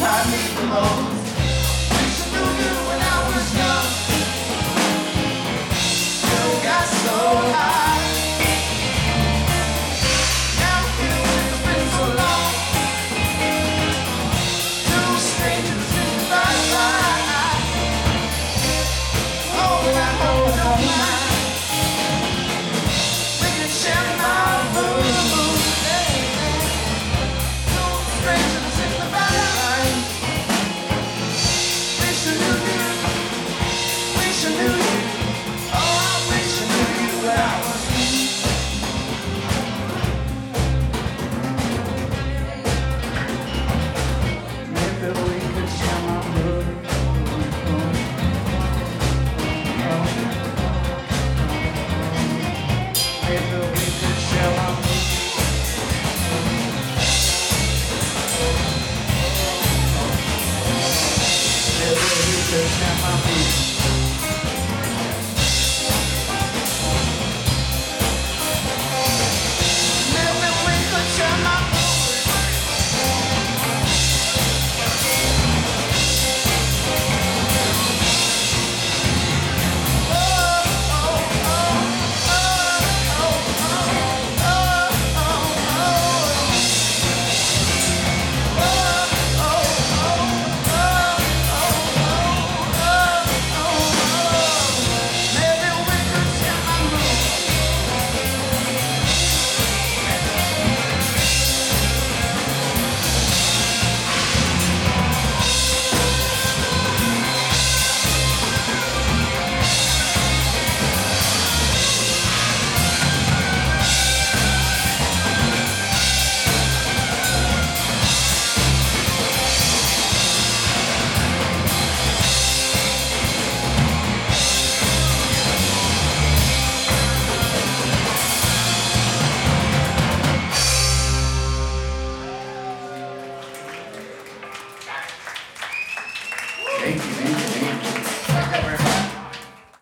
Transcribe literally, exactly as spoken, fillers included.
I need the most. Wish I knew you when I was young. You got so high. Now I'm feeling it's been so long. Two strangers in the bye-bye. Oh, I hope you don't mind. We can share my room. Two strangers in the bye-bye. Wish I knew you. Wish I knew you. Oh, I wish I knew you when I was you. Maybe we could share my room. Maybe we could share my room. Maybe we could share my room.